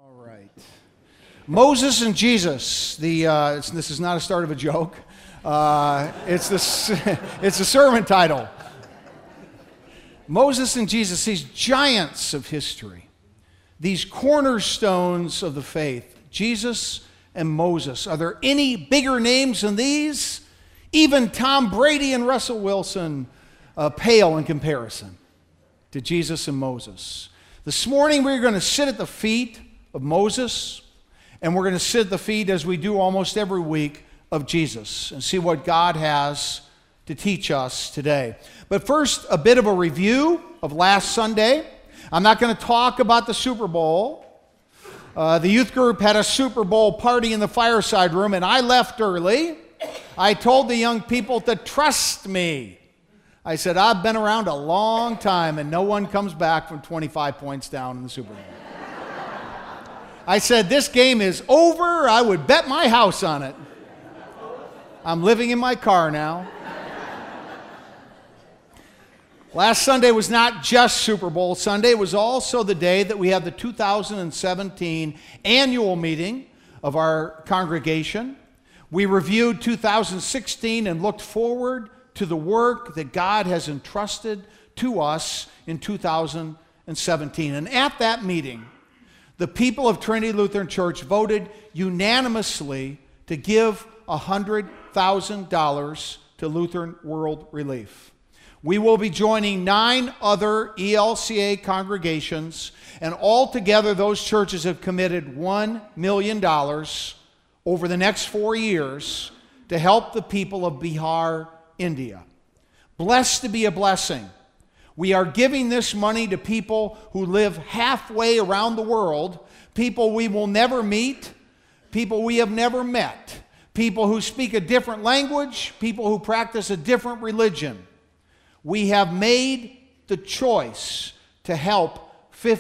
All right. Moses and Jesus. This is not a start of a joke. It's the sermon title. Moses and Jesus, these giants of history, these cornerstones of the faith, Jesus and Moses. Are there any bigger names than these? Even Tom Brady and Russell Wilson pale in comparison to Jesus and Moses. This morning we're going to sit at the feet of Moses, and we're going to sit at the feet, as we do almost every week, of Jesus and see what God has to teach us today. But first, a bit of a review of last Sunday. I'm not going to talk about the Super Bowl. The youth group had a Super Bowl party in the fireside room, and I left early. I told the young people to trust me. I said, I've been around a long time, and no one comes back from 25 points down in the Super Bowl. I said, this game is over. I would bet my house on it. I'm living in my car now. Last Sunday was not just Super Bowl Sunday. It was also the day that we had the 2017 annual meeting of our congregation. We reviewed 2016 and looked forward to the work that God has entrusted to us in 2017. And at that meeting, the people of Trinity Lutheran Church voted unanimously to give $100,000 to Lutheran World Relief. We will be joining 9 other ELCA congregations, and altogether those churches have committed $1 million over the next 4 years to help the people of Bihar, India. Blessed to be a blessing. We are giving this money to people who live halfway around the world, people we will never meet, people we have never met, people who speak a different language, people who practice a different religion. We have made the choice to help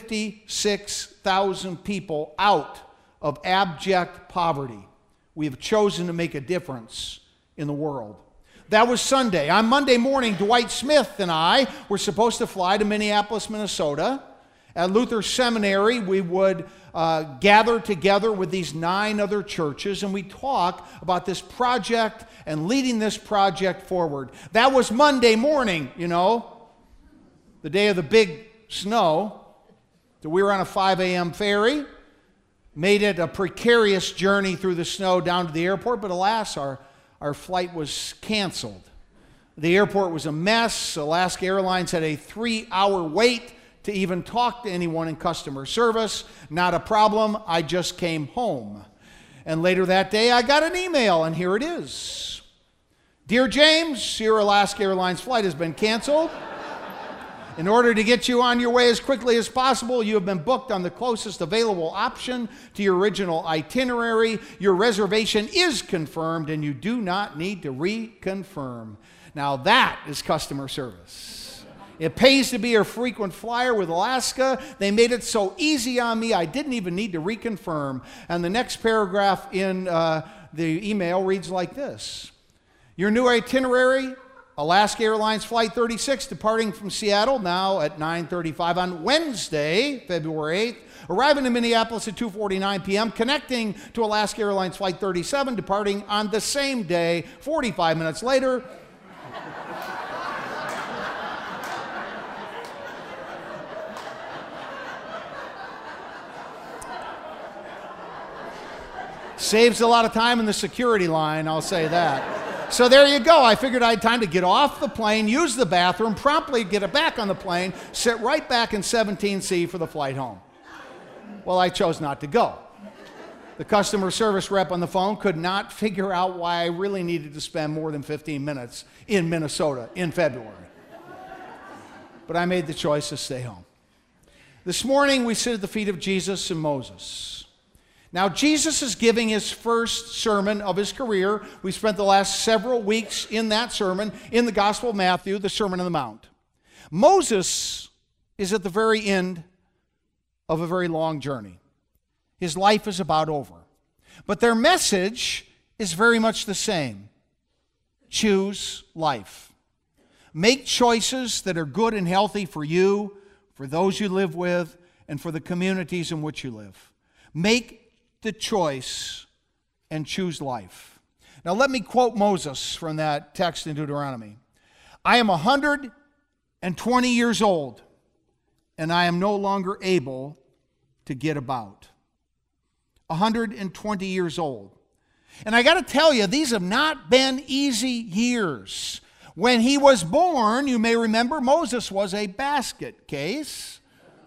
56,000 people out of abject poverty. We have chosen to make a difference in the world. That was Sunday. On Monday morning, Dwight Smith and I were supposed to fly to Minneapolis, Minnesota. At Luther Seminary, we would gather together with these 9 other churches, and we talk about this project and leading this project forward. That was Monday morning, the day of the big snow. So we were on a 5 a.m. ferry, made it a precarious journey through the snow down to the airport, but alas, our flight was canceled. The airport was a mess. Alaska Airlines had a 3-hour wait to even talk to anyone in customer service. Not a problem. I just came home. And later that day, I got an email, and here it is. Dear James, your Alaska Airlines flight has been canceled. In order to get you on your way as quickly as possible, you have been booked on the closest available option to your original itinerary. Your reservation is confirmed, and you do not need to reconfirm. Now that is customer service. It pays to be a frequent flyer with Alaska. They made it so easy on me, I didn't even need to reconfirm. And the next paragraph in the email reads like this. Your new itinerary, Alaska Airlines Flight 36, departing from Seattle now at 9:35 on Wednesday, February 8th, arriving in Minneapolis at 2:49 p.m., connecting to Alaska Airlines Flight 37, departing on the same day, 45 minutes later. Saves a lot of time in the security line, I'll say that. So there you go. I figured I had time to get off the plane, use the bathroom, promptly get it back on the plane, sit right back in 17C for the flight home. Well, I chose not to go. The customer service rep on the phone could not figure out why I really needed to spend more than 15 minutes in Minnesota in February. But I made the choice to stay home. This morning, we sit at the feet of Jesus and Moses. Now, Jesus is giving his first sermon of his career. We spent the last several weeks in that sermon in the Gospel of Matthew, the Sermon on the Mount. Moses is at the very end of a very long journey. His life is about over. But their message is very much the same. Choose life. Make choices that are good and healthy for you, for those you live with, and for the communities in which you live. Make the choice and choose life. Now let me quote Moses from that text in Deuteronomy. I am 120 years old, and I am no longer able to get about. 120 years old. And I got to tell you, these have not been easy years. When he was born, you may remember, Moses was a basket case.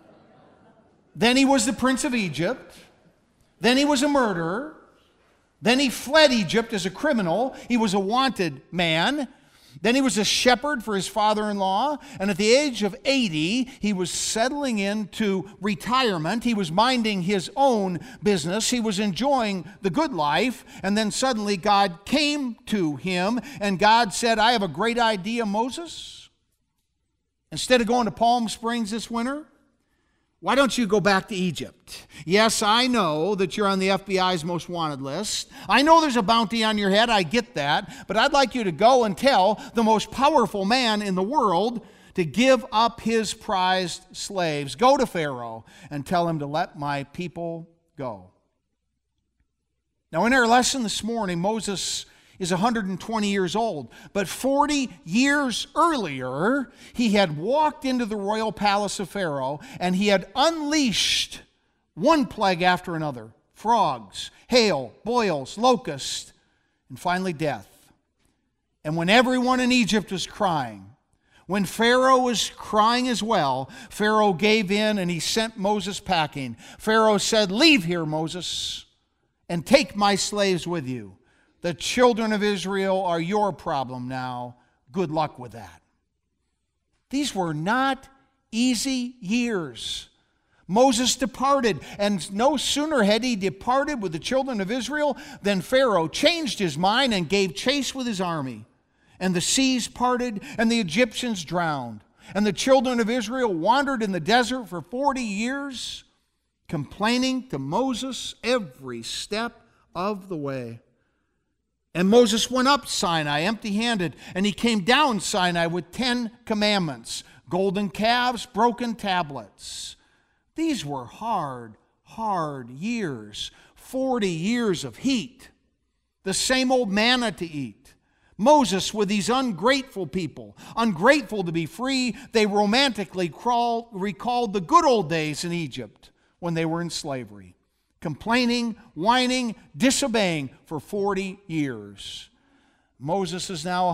Then he was the prince of Egypt. Then he was a murderer. Then he fled Egypt as a criminal. He was a wanted man. Then he was a shepherd for his father-in-law. And at the age of 80, he was settling into retirement. He was minding his own business. He was enjoying the good life. And then suddenly God came to him, and God said, I have a great idea, Moses. Instead of going to Palm Springs this winter, why don't you go back to Egypt? Yes, I know that you're on the FBI's most wanted list. I know there's a bounty on your head. I get that. But I'd like you to go and tell the most powerful man in the world to give up his prized slaves. Go to Pharaoh and tell him to let my people go. Now, in our lesson this morning, Moses is 120 years old. But 40 years earlier, he had walked into the royal palace of Pharaoh, and he had unleashed one plague after another: frogs, hail, boils, locusts, and finally death. And when everyone in Egypt was crying, when Pharaoh was crying as well, Pharaoh gave in and he sent Moses packing. Pharaoh said, leave here, Moses, and take my slaves with you. The children of Israel are your problem now. Good luck with that. These were not easy years. Moses departed, and no sooner had he departed with the children of Israel than Pharaoh changed his mind and gave chase with his army. And the seas parted, and the Egyptians drowned. And the children of Israel wandered in the desert for 40 years, complaining to Moses every step of the way. And Moses went up Sinai empty-handed, and he came down Sinai with 10 commandments, golden calves, broken tablets. These were hard years, 40 years of heat, the same old manna to eat. Moses with these ungrateful people, ungrateful to be free, they romantically recalled the good old days in Egypt when they were in slavery. Complaining, whining, disobeying for 40 years. Moses is now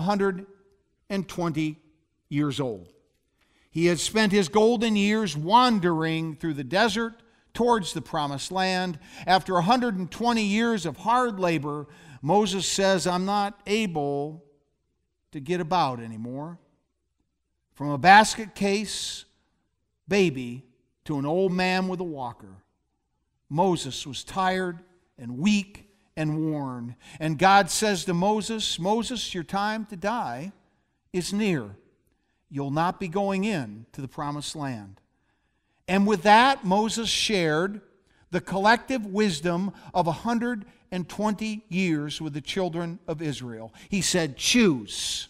120 years old. He had spent his golden years wandering through the desert towards the promised land. After 120 years of hard labor, Moses says, I'm not able to get about anymore. From a basket case baby to an old man with a walker, Moses was tired and weak and worn. And God says to Moses, Moses, your time to die is near. You'll not be going in to the promised land. And with that, Moses shared the collective wisdom of 120 years with the children of Israel. He said, choose.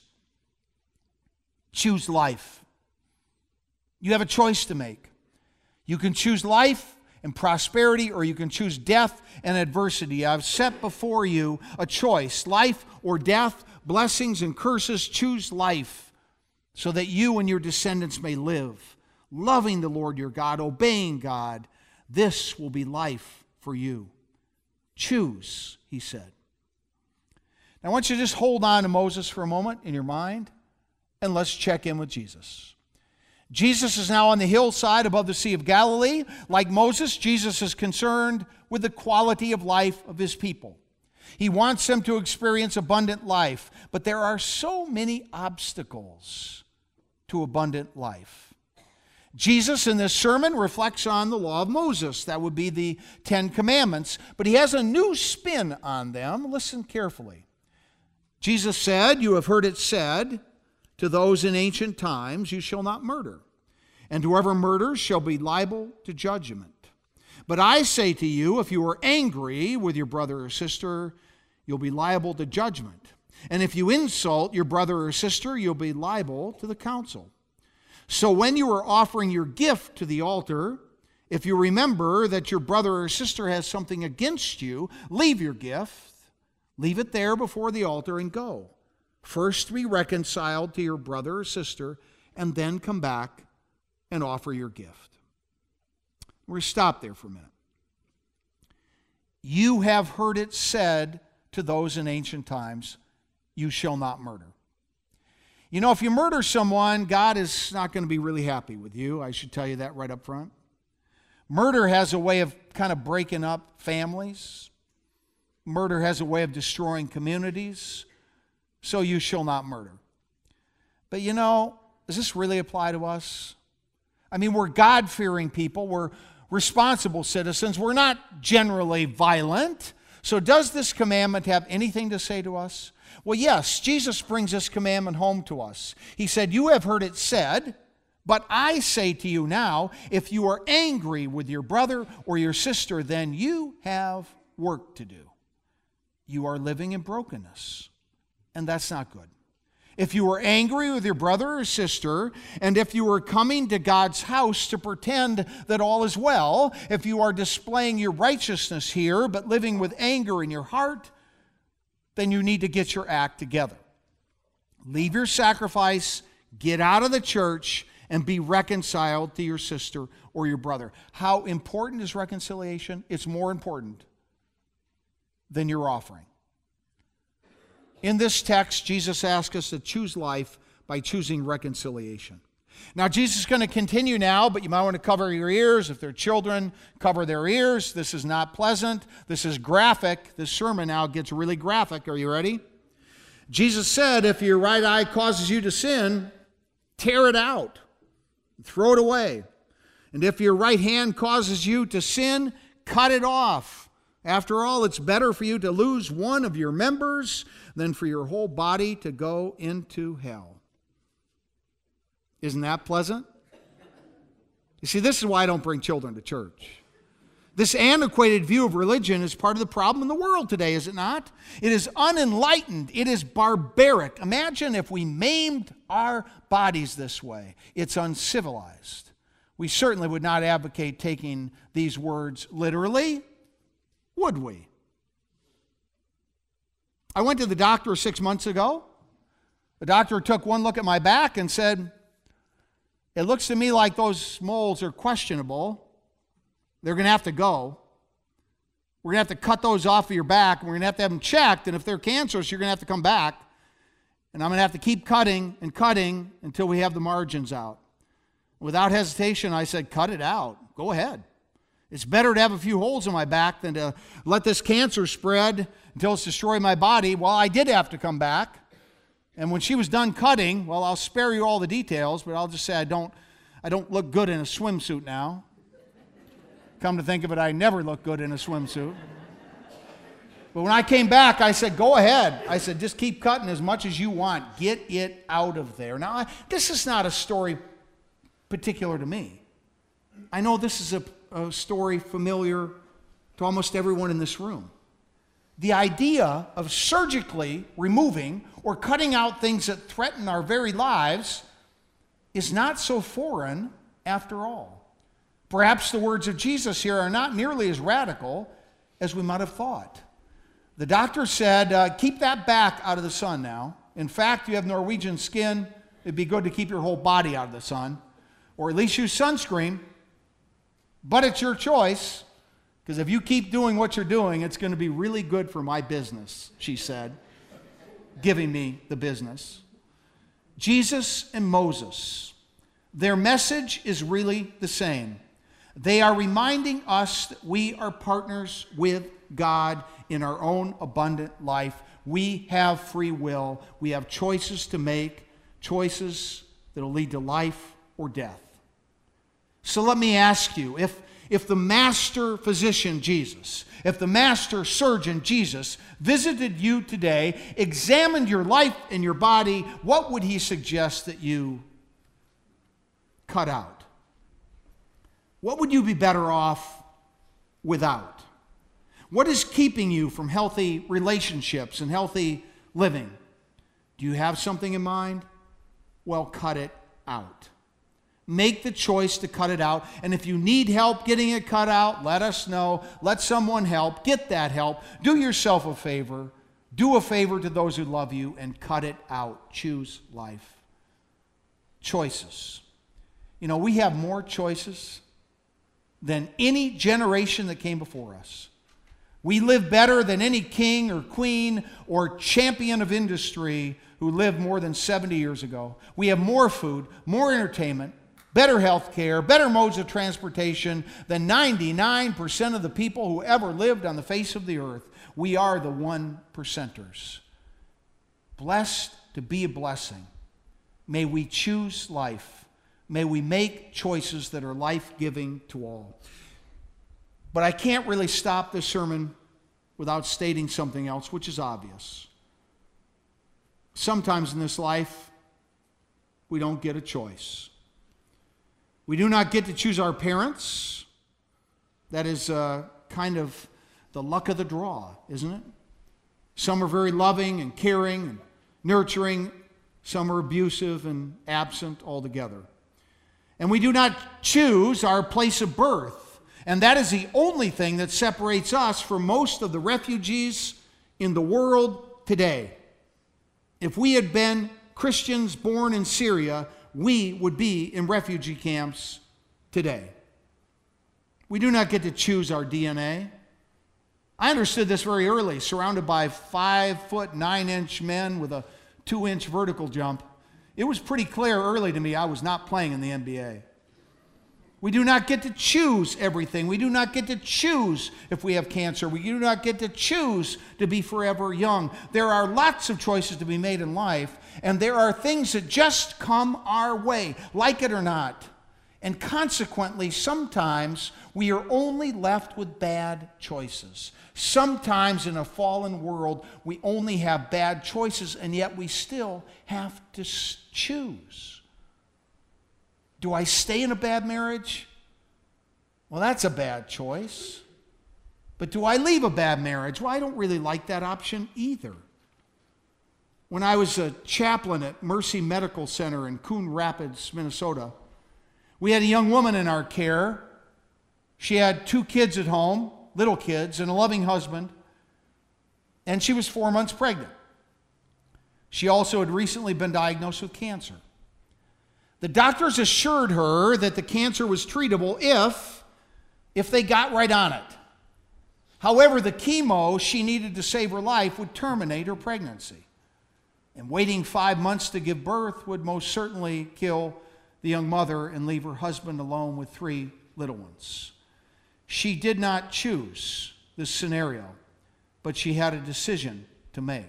Choose life. You have a choice to make. You can choose life and prosperity, or you can choose death and adversity. I've set before you a choice, life or death, blessings and curses. Choose life so that you and your descendants may live, loving the Lord your God, obeying God. This will be life for you. Choose, he said. Now I want you to just hold on to Moses for a moment in your mind, and let's check in with Jesus. Jesus is now on the hillside above the Sea of Galilee. Like Moses, Jesus is concerned with the quality of life of his people. He wants them to experience abundant life, but there are so many obstacles to abundant life. Jesus in this sermon reflects on the law of Moses. That would be the 10 Commandments, but he has a new spin on them. Listen carefully. Jesus said, you have heard it said to those in ancient times, you shall not murder, and whoever murders shall be liable to judgment. But I say to you, if you are angry with your brother or sister, you'll be liable to judgment. And if you insult your brother or sister, you'll be liable to the council. So when you are offering your gift to the altar, If you remember that your brother or sister has something against you, leave your gift, leave it there before the altar and go. First be reconciled to your brother or sister, and then come back and offer your gift. We're going to stop there for a minute. You have heard it said to those in ancient times, you shall not murder. You know, if you murder someone, God is not going to be really happy with you. I should tell you that right up front. Murder has a way of kind of breaking up families. Murder has a way of destroying communities. So you shall not murder. But you know, does this really apply to us? I mean, we're God-fearing people. We're responsible citizens. We're not generally violent. So does this commandment have anything to say to us? Well, yes, Jesus brings this commandment home to us. He said, you have heard it said, but I say to you now, if you are angry with your brother or your sister, then you have work to do. You are living in brokenness, and that's not good. If you are angry with your brother or sister, and if you are coming to God's house to pretend that all is well, if you are displaying your righteousness here but living with anger in your heart, then you need to get your act together. Leave your sacrifice, get out of the church, and be reconciled to your sister or your brother. How important is reconciliation? It's more important than your offering. In this text, Jesus asks us to choose life by choosing reconciliation. Now, Jesus is going to continue now, but you might want to cover your ears. If they're children, cover their ears. This is not pleasant. This is graphic. This sermon now gets really graphic. Are you ready? Jesus said, if your right eye causes you to sin, tear it out. Throw it away. And if your right hand causes you to sin, cut it off. After all, it's better for you to lose one of your members than for your whole body to go into hell. Isn't that pleasant? You see, this is why I don't bring children to church. This antiquated view of religion is part of the problem in the world today, is it not? It is unenlightened. It is barbaric. Imagine if we maimed our bodies this way. It's uncivilized. We certainly would not advocate taking these words literally, would we? I went to the doctor 6 months ago. The doctor took one look at my back and said, it looks to me like those moles are questionable. They're going to have to go. We're going to have to cut those off of your back. We're going to have them checked. And if they're cancerous, you're going to have to come back. And I'm going to have to keep cutting and cutting until we have the margins out. Without hesitation, I said, cut it out. Go ahead. It's better to have a few holes in my back than to let this cancer spread until it's destroyed my body. Well, I did have to come back. And when she was done cutting, well, I'll spare you all the details, but I'll just say I don't look good in a swimsuit now. Come to think of it, I never look good in a swimsuit. But when I came back, I said, go ahead. I said, just keep cutting as much as you want. Get it out of there. Now, this is not a story particular to me. I know this is a story familiar to almost everyone in this room. The idea of surgically removing or cutting out things that threaten our very lives is not so foreign after all. Perhaps the words of Jesus here are not nearly as radical as we might have thought. The doctor said, keep that back out of the sun now. In fact, you have Norwegian skin. It'd be good to keep your whole body out of the sun, or at least use sunscreen. But it's your choice, because if you keep doing what you're doing, it's going to be really good for my business, she said, giving me the business. Jesus and Moses, their message is really the same. They are reminding us that we are partners with God in our own abundant life. We have free will. We have choices to make, choices that will lead to life or death. So let me ask you, if the master physician Jesus, if the master surgeon Jesus visited you today, examined your life and your body, what would he suggest that you cut out? What would you be better off without? What is keeping you from healthy relationships and healthy living? Do you have something in mind? Well, cut it out. make the choice to cut it out. And if you need help getting it cut out, let us know. Let someone help. Get that help. Do yourself a favor. Do a favor to those who love you and cut it out. Choose life. Choices. You know, we have more choices than any generation that came before us. We live better than any king or queen or champion of industry who lived more than 70 years ago. We have more food, more entertainment, better health care, better modes of transportation than 99% of the people who ever lived on the face of the earth. We are the 1%ers. Blessed to be a blessing. May we choose life. May we make choices that are life-giving to all. But I can't really stop this sermon without stating something else, which is obvious. Sometimes in this life, we don't get a choice. We do not get to choose our parents. That is kind of the luck of the draw, isn't it? Some are very loving and caring and nurturing. Some are abusive and absent altogether. And we do not choose our place of birth. And that is the only thing that separates us from most of the refugees in the world today. If we had been Christians born in Syria, we would be in refugee camps today. We do not get to choose our DNA. I understood this very early, surrounded by 5'9" men with a 2-inch vertical jump. It was pretty clear early to me I was not playing in the NBA. We do not get to choose everything. We do not get to choose if we have cancer. We do not get to choose to be forever young. There are lots of choices to be made in life, and there are things that just come our way, like it or not. And consequently, sometimes we are only left with bad choices. Sometimes in a fallen world, we only have bad choices, and yet we still have to choose. Do I stay in a bad marriage? Well, that's a bad choice. But do I leave a bad marriage? Well, I don't really like that option either. When I was a chaplain at Mercy Medical Center in Coon Rapids, Minnesota, we had a young woman in our care. She had 2 kids at home, little kids, and a loving husband, and she was 4 months pregnant. She also had recently been diagnosed with cancer. The doctors assured her that the cancer was treatable if they got right on it. However, the chemo she needed to save her life would terminate her pregnancy. And waiting 5 months to give birth would most certainly kill the young mother and leave her husband alone with 3 little ones. She did not choose this scenario, but she had a decision to make.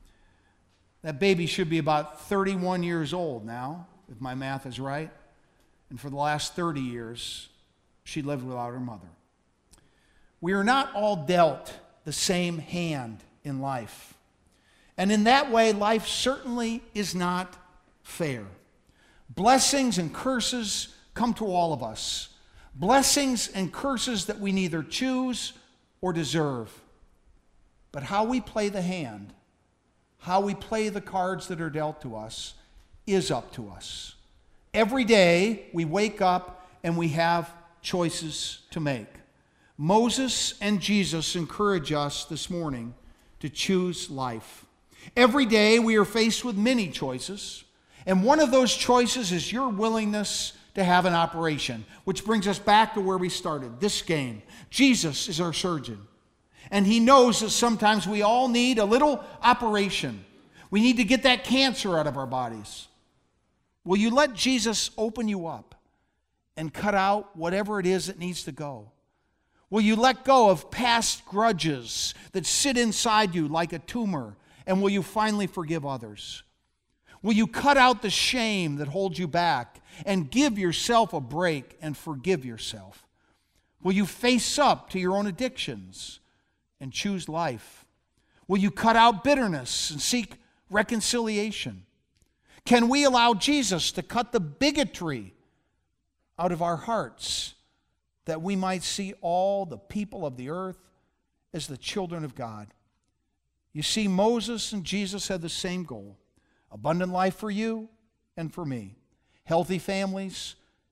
That baby should be about 31 years old now, if my math is right. And for the last 30 years, she lived without her mother. We are not all dealt the same hand in life. And in that way, life certainly is not fair. Blessings and curses come to all of us. Blessings and curses that we neither choose or deserve. But how we play the hand, how we play the cards that are dealt to us, is up to us. Every day we wake up and we have choices to make. Moses and Jesus encourage us this morning to choose life. Every day we are faced with many choices, and one of those choices is your willingness to have an operation, which brings us back to where we started, this game. Jesus is our surgeon, and he knows that sometimes we all need a little operation. We need to get that cancer out of our bodies. Will you let Jesus open you up and cut out whatever it is that needs to go? Will you let go of past grudges that sit inside you like a tumor, and will you finally forgive others? Will you cut out the shame that holds you back and give yourself a break and forgive yourself? Will you face up to your own addictions and choose life? Will you cut out bitterness and seek reconciliation? Can we allow Jesus to cut the bigotry out of our hearts that we might see all the people of the earth as the children of God? You see, Moses and Jesus had the same goal: abundant life for you and for me, healthy families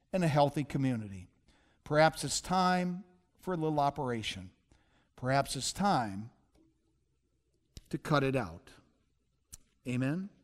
and a healthy community. Perhaps it's time for a little operation. Perhaps it's time to cut it out. Amen.